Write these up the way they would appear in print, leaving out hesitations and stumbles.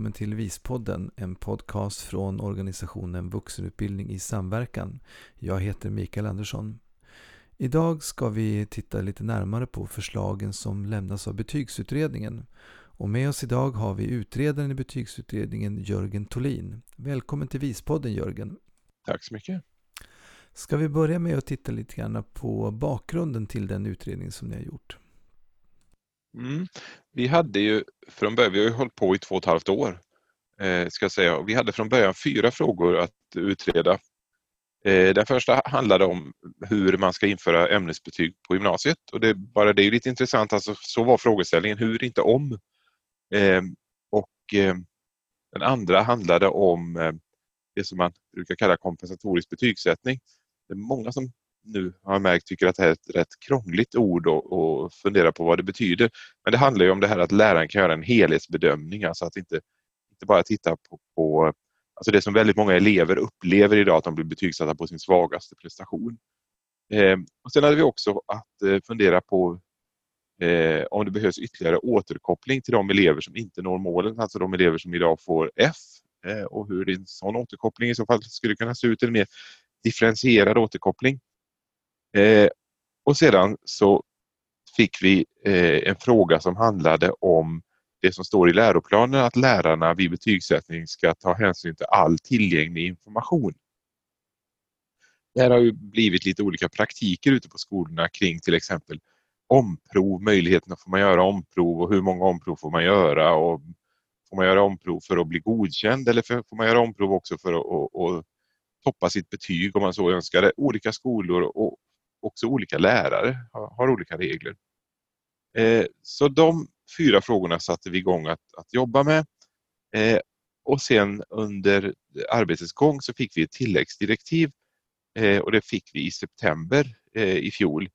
välkommen till VIS-podden, en podcast från organisationen Vuxenutbildning i samverkan. Jag heter Mikael Andersson. Idag ska vi titta lite närmare på förslagen som lämnas av betygsutredningen. Och med oss idag har vi utredaren i betygsutredningen Jörgen Tholin. Välkommen till VIS-podden, Jörgen. Tack så mycket. Ska vi börja med att titta lite grann på bakgrunden till den utredning som ni har gjort? Vi hade ju från början, vi har ju hållit på i 2,5 år ska jag säga. Vi hade från början 4 frågor att utreda. Den första handlade om hur man ska införa ämnesbetyg på gymnasiet. Och det är lite intressant, alltså, så var frågeställningen, hur inte om. Den andra handlade om det som man brukar kalla kompensatorisk betygssättning. Det är många som nu har märkt tycker att det här är ett rätt krångligt ord och funderar på vad det betyder. Men det handlar ju om det här att läraren kan göra en helhetsbedömning, alltså att inte bara titta på alltså det som väldigt många elever upplever idag, att de blir betygsatta på sin svagaste prestation. Och sen hade vi också att fundera på om det behövs ytterligare återkoppling till de elever som inte når målen, alltså de elever som idag får F, och hur en sån återkoppling i så fall skulle kunna se ut, en mer differentierad återkoppling. Och sedan så fick vi en fråga som handlade om det som står i läroplanen, att lärarna vid betygssättning ska ta hänsyn till all tillgänglig information. Det här har ju blivit lite olika praktiker ute på skolorna kring till exempel omprov, möjligheterna får man göra omprov och hur många omprov får man göra, och får man göra omprov för att bli godkänd eller får man göra omprov också för att toppa sitt betyg om man så önskar. Olika skolor och också olika lärare har olika regler. Så de 4 frågorna satte vi igång att jobba med. Och sen under arbetets gång så fick vi ett tilläggsdirektiv, och det fick vi i september i fjol,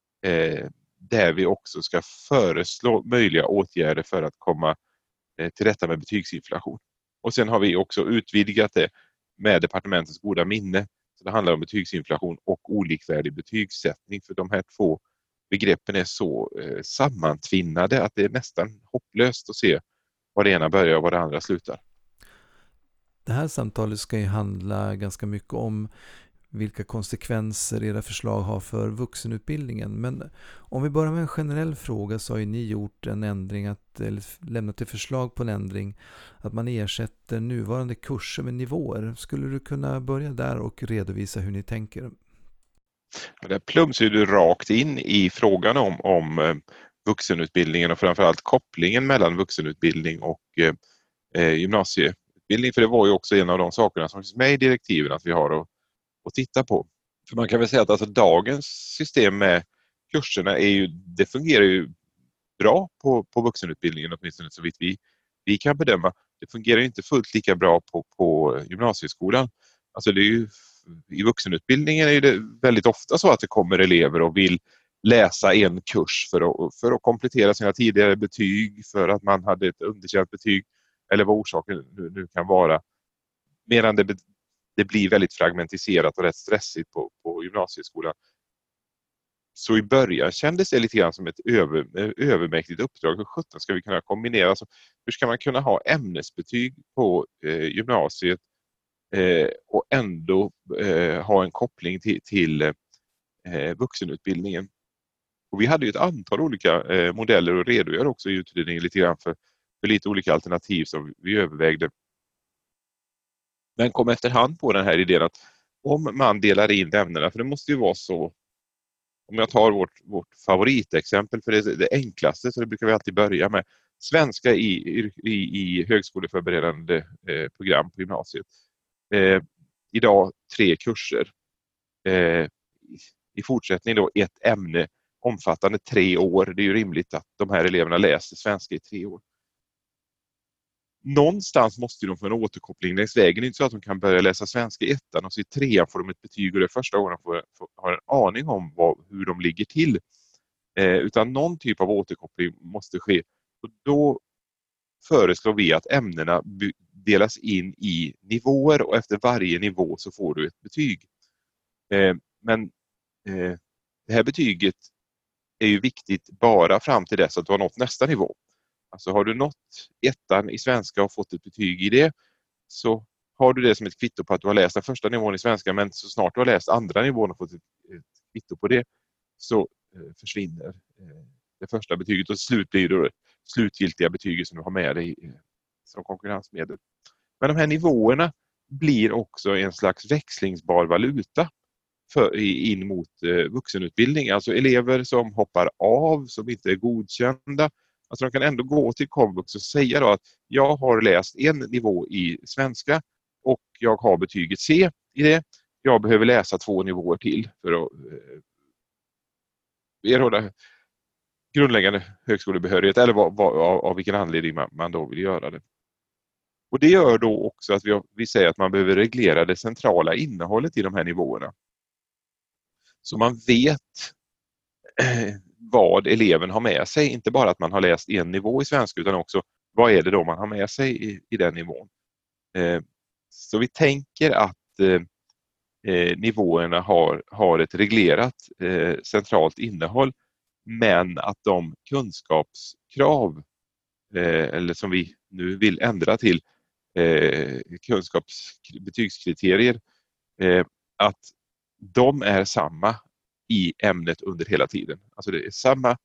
där vi också ska föreslå möjliga åtgärder för att komma till rätta med betygsinflation. Och sen har vi också utvidgat det med departementets goda minne. Så det handlar om betygsinflation och olikvärdig betygssättning, för de här 2 begreppen är så sammantvinnade att det är nästan hopplöst att se var det ena börjar och var det andra slutar. Det här samtalet ska ju handla ganska mycket om vilka konsekvenser era förslag har för vuxenutbildningen. Men om vi börjar med en generell fråga, så har ju ni gjort en ändring, eller lämnat ett förslag på en ändring, att man ersätter nuvarande kurser med nivåer. Skulle du kunna börja där och redovisa hur ni tänker? Där plumsar du rakt in i frågan om vuxenutbildningen och framförallt kopplingen mellan vuxenutbildning och gymnasieutbildning. För det var ju också en av de sakerna som finns med i direktiven att vi har att titta på. För man kan väl säga att alltså dagens system med kurserna det fungerar ju bra på vuxenutbildningen, åtminstone så vitt vi kan bedöma. Det fungerar inte fullt lika bra på gymnasieskolan. Alltså det är ju, i vuxenutbildningen är det väldigt ofta så att det kommer elever och vill läsa en kurs för att komplettera sina tidigare betyg, för att man hade ett underkänt betyg eller vad orsaken nu kan vara. Medan det blir väldigt fragmentiserat och rätt stressigt på gymnasieskolan. Så i början kändes det lite grann som ett övermäktigt uppdrag. Hur 17 ska vi kunna kombinera? Alltså, hur ska man kunna ha ämnesbetyg på gymnasiet och ändå ha en koppling till vuxenutbildningen? Och vi hade ju ett antal olika modeller och redogör också i utredningen lite grann för lite olika alternativ som vi övervägde. Men kom efterhand på den här idén att om man delar in ämnena, för det måste ju vara så, om jag tar vårt favoritexempel, för det är det enklaste, så det brukar vi alltid börja med. Svenska i högskoleförberedande program på gymnasiet. Idag 3 kurser. I fortsättning då 1 ämne omfattande 3 år. Det är ju rimligt att de här eleverna läser svenska i 3 år. Någonstans måste de få en återkoppling längs vägen. Det är inte så att de kan börja läsa svenska i 1:an och så i 3:an får de ett betyg och det första gången får ha en aning om hur de ligger till. Utan någon typ av återkoppling måste ske. Och då föreslår vi att ämnena delas in i nivåer och efter varje nivå så får du ett betyg. Men det här betyget är ju viktigt bara fram till dess att du har nått nästa nivå. Alltså har du nått ettan i svenska och fått ett betyg i det, så har du det som ett kvitto på att du har läst den första nivån i svenska, men så snart du har läst andra nivån och fått ett kvitto på det, så försvinner det första betyget och slut blir det slutgiltiga betyget som du har med dig som konkurrensmedel. Men de här nivåerna blir också en slags växlingsbar valuta in mot vuxenutbildning. Alltså elever som hoppar av, som inte är godkända. Alltså de kan ändå gå till komvux och säga då att jag har läst en nivå i svenska och jag har betyget C i det. Jag behöver läsa 2 nivåer till för att erhålla grundläggande högskolebehörighet eller av vilken anledning man då vill göra det. Och det gör då också att vi säger att man behöver reglera det centrala innehållet i de här nivåerna. Så man vet vad eleven har med sig. Inte bara att man har läst en nivå i svenska utan också vad är det då man har med sig i den nivån. Så vi tänker att nivåerna har ett reglerat centralt innehåll, men att de kunskapskrav eller som vi nu vill ändra till kunskapsbetygskriterier, att de är samma i ämnet under hela tiden. Alltså det är samma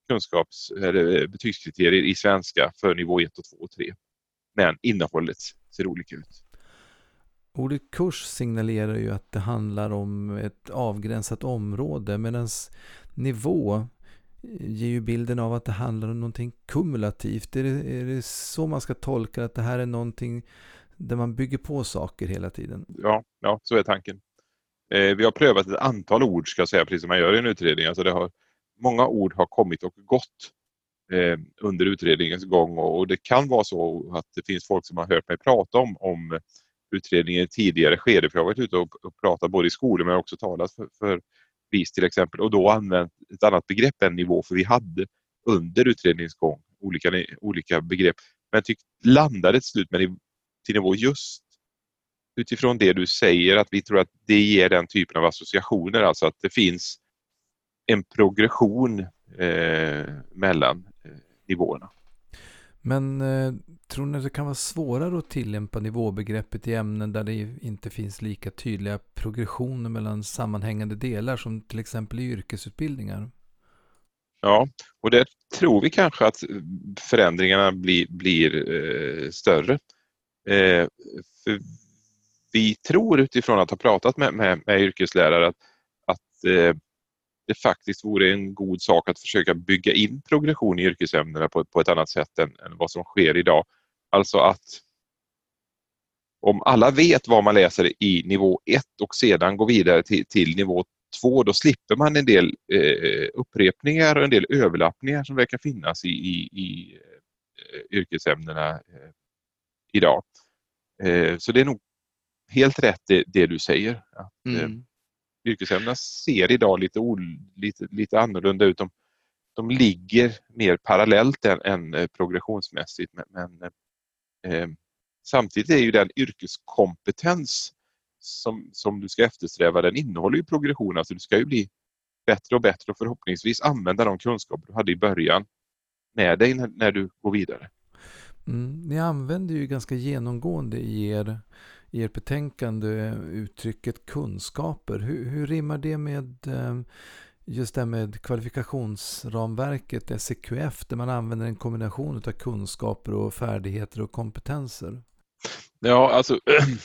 betygskriterier i svenska för nivå 1 och 2 och 3. Men innehållet ser olika ut. Ordet kurs signalerar ju att det handlar om ett avgränsat område, medan nivå ger ju bilden av att det handlar om någonting kumulativt. Är det så man ska tolka att det här är någonting där man bygger på saker hela tiden? Ja, så är tanken. Vi har prövat ett antal ord, ska jag säga, precis som man gör i en utredning. Alltså många ord har kommit och gått under utredningens gång, och det kan vara så att det finns folk som har hört mig prata om utredningen i tidigare skede, för jag har varit ute och pratat både i skolor men också talat för VIS till exempel, och då använt ett annat begrepp än nivå, för vi hade under utredningens gång olika begrepp, men landade till slut till nivå just utifrån det du säger, att vi tror att det ger den typen av associationer, alltså att det finns en progression mellan nivåerna. Men tror ni att det kan vara svårare att tillämpa nivåbegreppet i ämnen där det inte finns lika tydliga progressioner mellan sammanhängande delar som till exempel i yrkesutbildningar? Ja, och där tror vi kanske att förändringarna blir större. För vi tror utifrån att ha pratat med yrkeslärare att det faktiskt vore en god sak att försöka bygga in progression i yrkesämnena på ett annat sätt än vad som sker idag. Alltså att om alla vet vad man läser i nivå 1 och sedan går vidare till nivå 2, då slipper man en del upprepningar och en del överlappningar som verkar finnas i yrkesämnena idag. Så det är nog helt rätt det du säger. Att, yrkesämnena ser idag lite annorlunda ut. De ligger mer parallellt än progressionsmässigt. Men samtidigt är ju den yrkeskompetens som du ska eftersträva, den innehåller ju progression. Alltså du ska ju bli bättre och bättre och förhoppningsvis använda de kunskaper du hade i början med dig när du går vidare. Ni använder ju ganska genomgående i er betänkande uttrycket kunskaper. Hur rimmar det med just det med kvalifikationsramverket SEQF, där man använder en kombination av kunskaper och färdigheter och kompetenser? Ja, alltså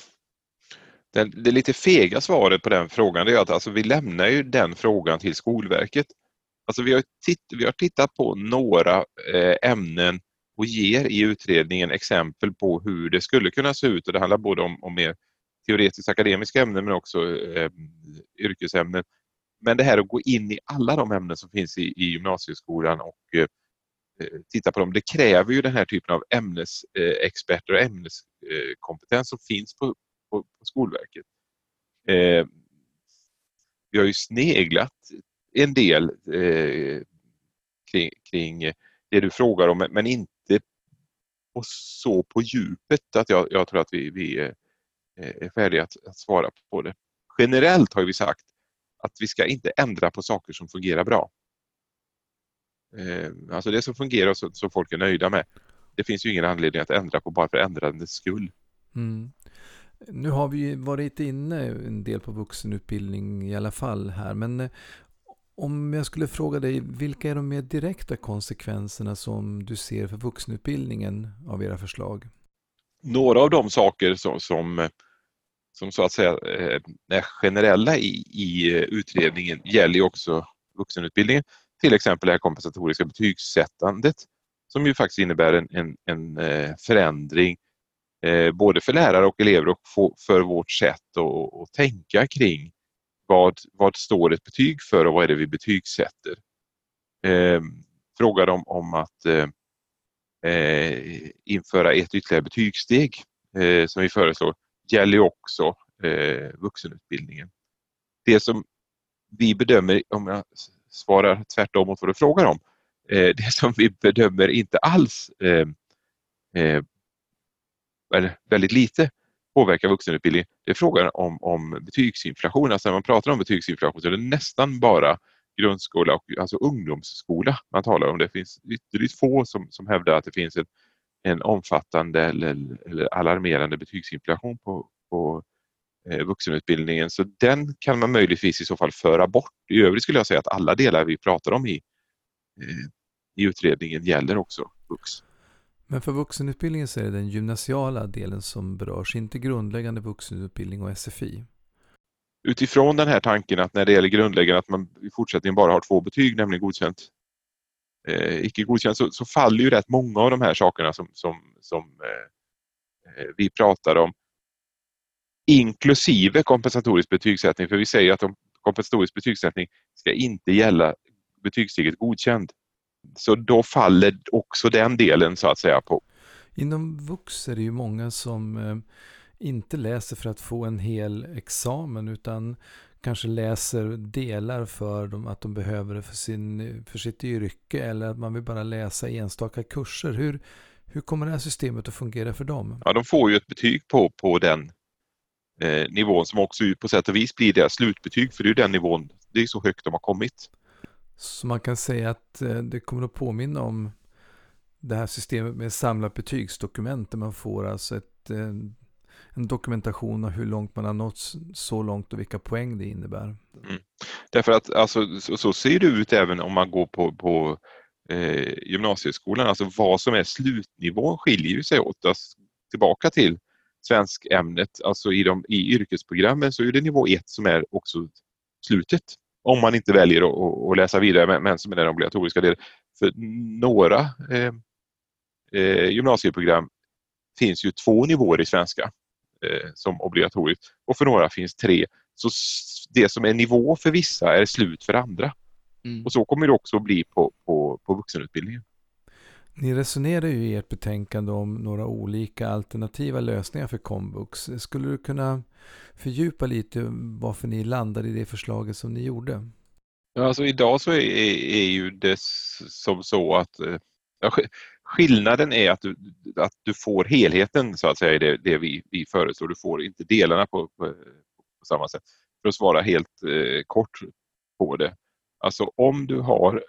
det lite fega svaret på den frågan är att alltså, vi lämnar ju den frågan till Skolverket. Alltså vi har tittat på några ämnen och ger i utredningen exempel på hur det skulle kunna se ut, och det handlar både om mer teoretiskt akademiska ämnen men också yrkesämnen. Men det här att gå in i alla de ämnen som finns i gymnasieskolan och titta på dem, det kräver ju den här typen av ämnesexperter och ämneskompetens som finns på Skolverket. Vi har ju sneglat en del kring det du frågar om, men inte på djupet att jag tror att vi är färdiga att svara på det. Generellt har vi sagt att vi ska inte ändra på saker som fungerar bra. Alltså det som fungerar och som folk är nöjda med. Det finns ju ingen anledning att ändra på bara för ändrandets skull. Mm. Nu har vi ju varit inne en del på vuxenutbildning i alla fall här, men om jag skulle fråga dig, vilka är de mer direkta konsekvenserna som du ser för vuxenutbildningen av era förslag? Några av de saker som så att säga är generella i utredningen gäller ju också vuxenutbildningen. Till exempel det här kompensatoriska betygssättandet som ju faktiskt innebär en förändring både för lärare och elever och för vårt sätt att tänka kring vad står ett betyg för och vad är det vi betygsätter. Frågan om att införa ett ytterligare betygssteg som vi föreslår gäller ju också vuxenutbildningen. Det som vi bedömer, om jag svarar tvärtom mot vad du frågar om, det som vi bedömer inte alls eller väldigt lite påverkar vuxenutbildningen, det är frågan om betygsinflation. Alltså när man pratar om betygsinflation så är det nästan bara grundskola och alltså ungdomsskola man talar om. Det finns ytterligt få som hävdar att det finns en omfattande eller alarmerande betygsinflation på vuxenutbildningen. Så den kan man möjligtvis i så fall föra bort. I övrigt skulle jag säga att alla delar vi pratar om i utredningen gäller också vux. Men för vuxenutbildningen så är det den gymnasiala delen som berörs, inte grundläggande vuxenutbildning och SFI. Utifrån den här tanken att när det gäller grundläggande att man i fortsättningen bara har 2 betyg, nämligen godkänt, icke godkänt, så faller ju rätt många av de här sakerna som vi pratar om. Inklusive kompensatorisk betygssättning, för vi säger att kompensatorisk betygssättning ska inte gälla betygssteget godkänd. Så då faller också den delen så att säga på. Inom vux är det ju många som inte läser för att få en hel examen utan kanske läser delar för dem att de behöver det för sitt yrke eller att man vill bara läsa enstaka kurser. Hur kommer det här systemet att fungera för dem? Ja, de får ju ett betyg på den nivån som också på sätt och vis blir deras slutbetyg, för det är ju den nivån, det är så högt de har kommit. Så man kan säga att det kommer att påminna om det här systemet med samlat betygsdokument där man får alltså en dokumentation av hur långt man har nått så långt och vilka poäng det innebär. Mm. Därför att alltså, så ser det ut även om man går på gymnasieskolan. Alltså vad som är slutnivån skiljer ju sig åt. Alltså, tillbaka till svenskämnet, alltså i yrkesprogrammen så är det nivå 1 som är också slutet. Om man inte väljer att läsa vidare, men som är den obligatoriska delen. För några gymnasieprogram finns ju 2 nivåer i svenska som obligatoriskt och för några finns 3. Så det som är nivå för vissa är slut för andra. Och så kommer det också bli på vuxenutbildningen. Ni resonerar ju i ert betänkande om några olika alternativa lösningar för komvux. Skulle du kunna fördjupa lite varför ni landade i det förslaget som ni gjorde? Ja, alltså idag så är ju det som så att skillnaden är att du får helheten så att säga i det vi föreslår. Du får inte delarna på samma sätt. För att svara helt kort på det. Alltså om du har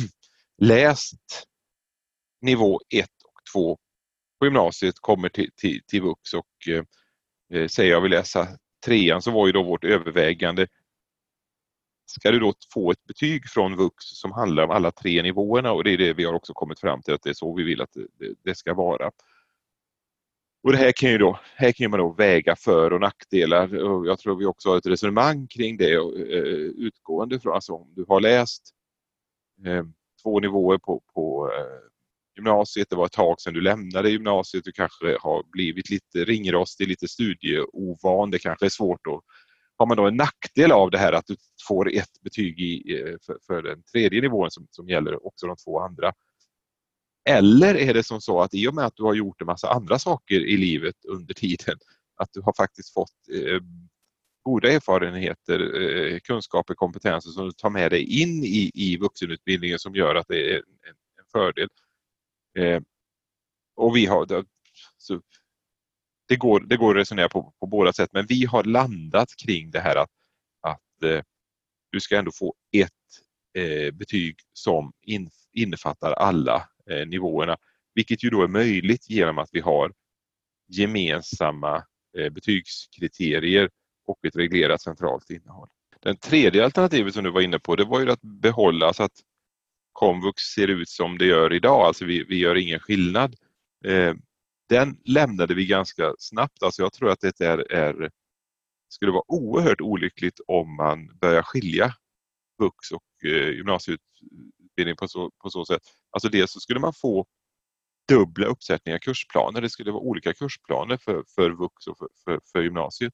läst nivå 1 och 2 på gymnasiet, kommer till vux och säger jag vill läsa 3:an, så var ju då vårt övervägande, ska du då få ett betyg från vux som handlar om alla 3 nivåerna, och det är det vi har också kommit fram till att det är så vi vill att det ska vara. Och det här kan man då väga för- och nackdelar, och jag tror vi också har ett resonemang kring det utgående från, alltså om du har läst 2 nivåer på gymnasiet, det var ett tag sedan du lämnade gymnasiet, du kanske har blivit lite ringrostig, lite studieovan, det kanske är svårt då. Har man då en nackdel av det här att du får ett betyg för den 3:e nivån som gäller också de 2 andra? Eller är det som så att i och med att du har gjort en massa andra saker i livet under tiden, att du har faktiskt fått goda erfarenheter, kunskaper, kompetenser som du tar med dig in i vuxenutbildningen som gör att det är en fördel. Och vi har så det går att resonera på båda sätt, men vi har landat kring det här att du ska ändå få ett betyg som innefattar alla nivåerna. Vilket ju då är möjligt genom att vi har gemensamma betygskriterier och ett reglerat centralt innehåll. Den tredje alternativet som du var inne på, det var ju att behålla så att komvux ser ut som det gör idag, alltså vi gör ingen skillnad. Den lämnade vi ganska snabbt, alltså jag tror att det skulle vara oerhört olyckligt om man börjar skilja vux och gymnasieutbildning på så sätt. Alltså dels så skulle man få dubbla uppsättningar kursplaner, det skulle vara olika kursplaner för vux och för gymnasiet.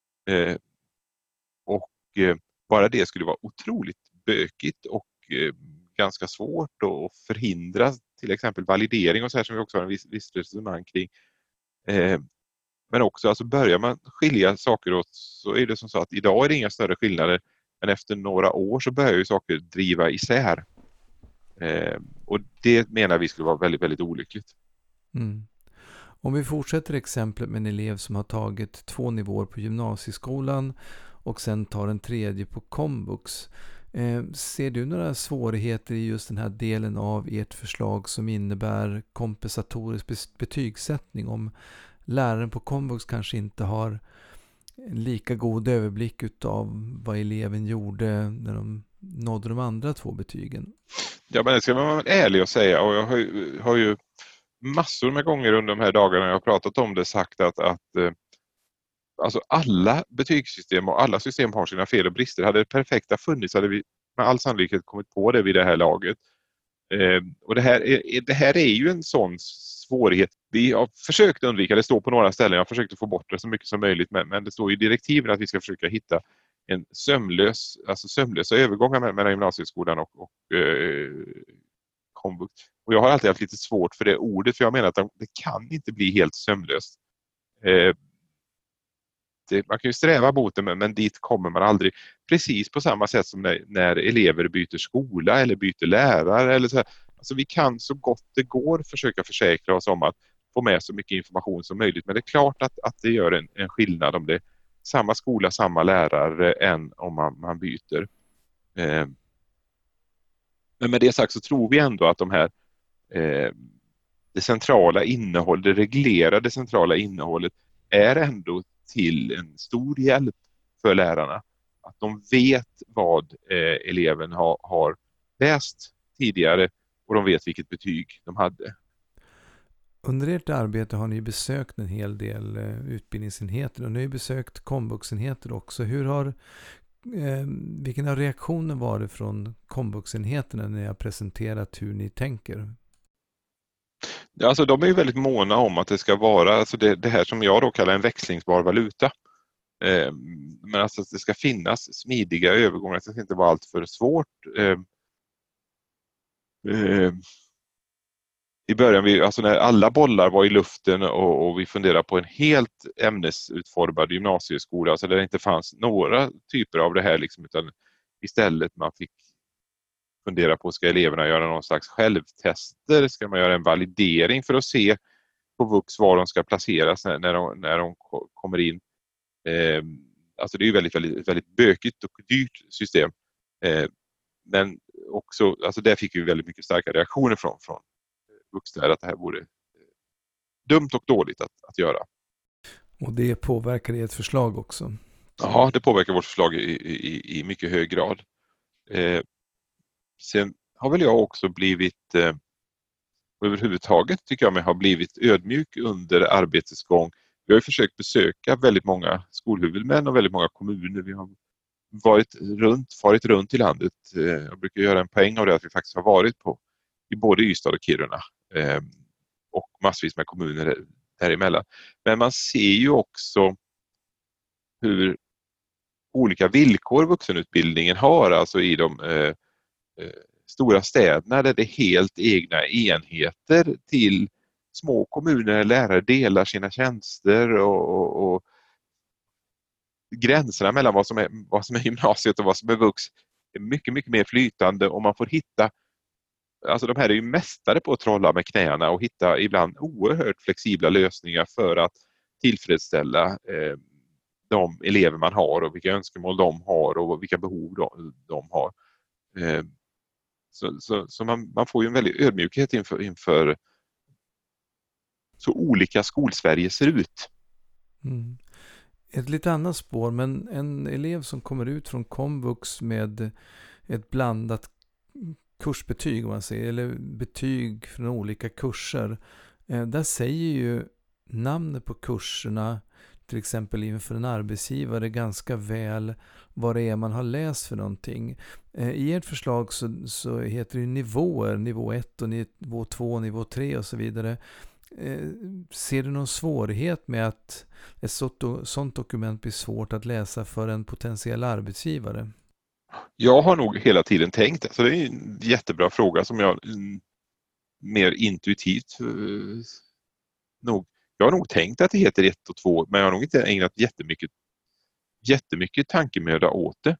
Bara det skulle vara otroligt bökigt och ganska svårt att förhindra till exempel validering och så här som vi också har en viss resonemang kring. Men också alltså börjar man skilja saker åt så är det som så att idag är det inga större skillnader, men efter några år så börjar ju saker driva isär. Och det menar vi skulle vara väldigt, väldigt olyckligt. Mm. Om vi fortsätter exemplet med en elev som har tagit 2 nivåer på gymnasieskolan och sen tar en 3:e på komvux. Ser du några svårigheter i just den här delen av ert förslag som innebär kompensatorisk betygssättning om läraren på komvux kanske inte har en lika god överblick utav vad eleven gjorde när de nådde de andra 2 betygen? Ja, men det ska man vara ärlig och säga, och jag har ju massor med gånger under de här dagarna jag har pratat om det sagt att alltså alla betygssystem och alla system har sina fel och brister. Hade det perfekta funnits hade vi med all sannolikhet kommit på det vid det här laget. Och det här är ju en sån svårighet. Vi har försökt undvika, det står på några ställen, jag har försökt att få bort det så mycket som möjligt, men det står i direktiven att vi ska försöka hitta en sömlösa övergångar mellan gymnasieskolan och komvux. Och jag har alltid haft lite svårt för det ordet, för jag menar att det kan inte bli helt sömlöst. Man kan ju sträva mot det, men dit kommer man aldrig. Precis på samma sätt som när elever byter skola eller byter lärare. Eller så här. Alltså vi kan så gott det går försöka försäkra oss om att få med så mycket information som möjligt. Men det är klart att det gör en skillnad om det är samma skola, samma lärare än om man byter. Men med det sagt så tror vi ändå att de här det centrala innehållet, det reglerade centrala innehållet är ändå till en stor hjälp för lärarna. Att de vet vad eleven har läst tidigare och de vet vilket betyg de hade. Under ert arbete har ni besökt en hel del utbildningsenheter och ni har besökt komvuxenheter också. Vilken har reaktionen varit från komvuxenheterna när ni har presenterat hur ni tänker? Alltså de är ju väldigt måna om att det ska vara alltså det här som jag då kallar en växlingsbar valuta. Men alltså att det ska finnas smidiga övergångar, att det inte vara allt för svårt. I början, alltså när alla bollar var i luften och vi funderade på en helt ämnesutformad gymnasieskola, alltså där det inte fanns några typer av det här liksom, utan istället man fick fundera på, ska eleverna göra någon slags självtester? Ska man göra en validering för att se på vux var de ska placeras när de kommer in? Alltså det är ju väldigt, väldigt, väldigt bökigt och dyrt system. Men också, alltså där fick vi väldigt mycket starka reaktioner från vuxna att det här vore dumt och dåligt att göra. Och det påverkar ert förslag också? Ja, det påverkar vårt förslag i mycket hög grad. Sen har väl jag också blivit överhuvudtaget tycker jag mig har blivit ödmjuk under arbetets gång. Vi har ju försökt besöka väldigt många skolhuvudmän och väldigt många kommuner. Vi har farit runt i landet. Jag brukar göra en poäng av det att vi faktiskt har varit i både Ystad och Kiruna och massvis med kommuner däremellan. Men man ser ju också hur olika villkor vuxenutbildningen har, alltså i de stora städerna där det är helt egna enheter till små kommuner, lärare delar sina tjänster och gränserna mellan vad som är gymnasiet och vad som är vux är mycket, mycket mer flytande och man får hitta, alltså de här är ju mästare på att trolla med knäna och hitta ibland oerhört flexibla lösningar för att tillfredsställa de elever man har och vilka önskemål de har och vilka behov de har. Så man får ju en väldig ödmjukhet inför så olika Skolsverige ser ut. Mm. Ett lite annat spår, men en elev som kommer ut från komvux med ett blandat kursbetyg, om man säger, eller betyg från olika kurser. Där säger ju namnet på kurserna, till exempel inför en arbetsgivare, ganska väl vad det är man har läst för någonting. I ert förslag så heter det ju nivåer, nivå 1 och nivå 2, nivå 3 och så vidare. Ser du någon svårighet med att ett sådant dokument blir svårt att läsa för en potentiell arbetsgivare? Jag har nog hela tiden tänkt, alltså det är en jättebra fråga som jag mer intuitivt jag har nog tänkt att det heter 1 och 2, men jag har nog inte ägnat jättemycket tankemöda åt det.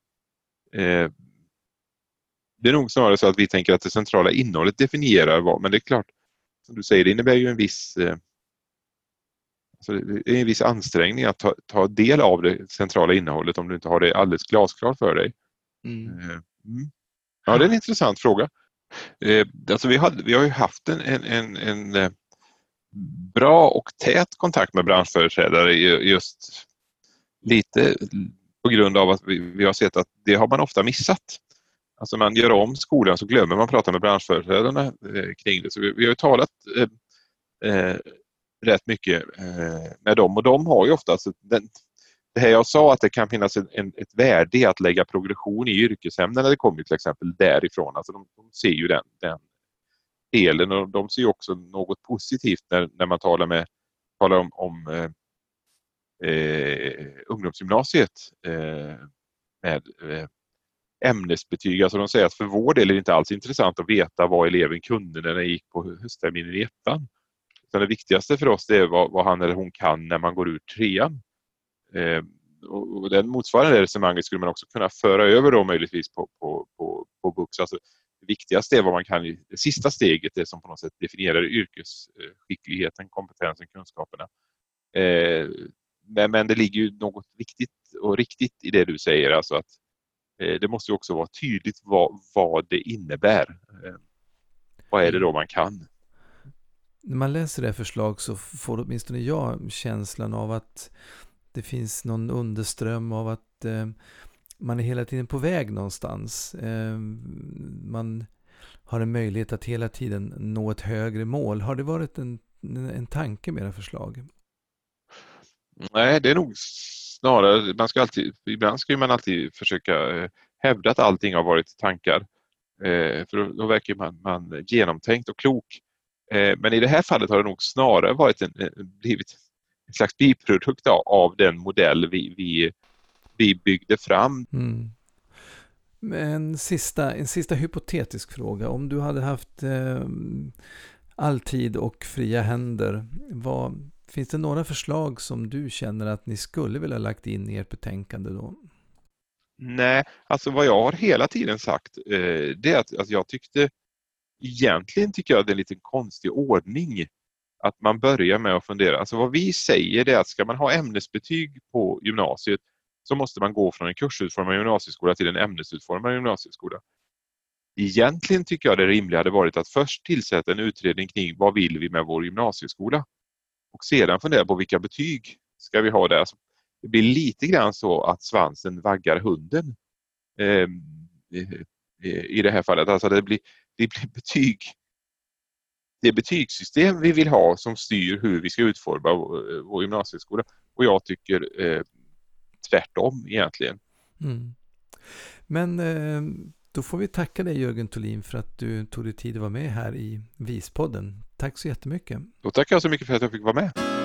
Det är nog snarare så att vi tänker att det centrala innehållet definierar vad, men det är klart, som du säger, det innebär ju en viss ansträngning att ta del av det centrala innehållet om du inte har det alldeles glasklart för dig. Ja, det är en intressant fråga. Alltså vi har ju haft en bra och tät kontakt med branschföreträdare just lite på grund av att vi har sett att det har man ofta missat. Alltså man gör om skolan så glömmer man prata med branschföreträdarna kring det. Så vi har ju talat rätt mycket med dem, och de har ju ofta det här jag sa, att det kan finnas ett värde i att lägga progression i yrkesämnen när det kommer till exempel därifrån. Alltså de ser ju den delen, och de ser ju också något positivt när man talar om ungdomsgymnasiet med ämnesbetyg. Alltså de säger att för vår del är det inte alls intressant att veta vad eleven kunde när den gick på höstterminen i 1:an. Utan det viktigaste för oss är vad han eller hon kan när man går ut 3:an. Och den motsvarande resonemanget skulle man också kunna föra över då möjligtvis på Bux. Alltså det viktigaste är vad man kan i det sista steget, det som på något sätt definierar yrkesskickligheten, kompetensen, kunskaperna. Men det ligger ju något viktigt och riktigt i det du säger, alltså att det måste ju också vara tydligt vad det innebär. Vad är det då man kan? När man läser det här förslag så får åtminstone jag känslan av att det finns någon underström av att man är hela tiden på väg någonstans. Man har en möjlighet att hela tiden nå ett högre mål. Har det varit en tanke med det här förslag? Nej, det är nog snarare, ibland ska man alltid försöka hävda att allting har varit tankar. För då verkar man genomtänkt och klok. Men i det här fallet har det nog snarare blivit en slags biprodukt av den modell vi byggde fram. En sista hypotetisk fråga. Om du hade haft all tid och fria händer, finns det några förslag som du känner att ni skulle vilja lagt in i ert betänkande då? Nej, alltså vad jag har hela tiden sagt det är att jag egentligen tycker jag det är en lite konstig ordning att man börjar med att fundera. Alltså vad vi säger är att ska man ha ämnesbetyg på gymnasiet så måste man gå från en kursutformad gymnasieskola till en ämnesutformad gymnasieskola. Egentligen tycker jag det rimliga hade varit att först tillsätta en utredning kring vad vill vi med vår gymnasieskola och sedan fundera på vilka betyg ska vi ha där. Alltså, det blir lite grann så att svansen vaggar hunden i det här fallet. Alltså det blir betyg. Det är betygssystem vi vill ha som styr hur vi ska utforma vår gymnasieskola. Och jag tycker tvärtom egentligen. Men då får vi tacka dig Jörgen Thulin för att du tog dig tid att vara med här i Vispodden. Tack så jättemycket. Då tackar jag så mycket för att jag fick vara med.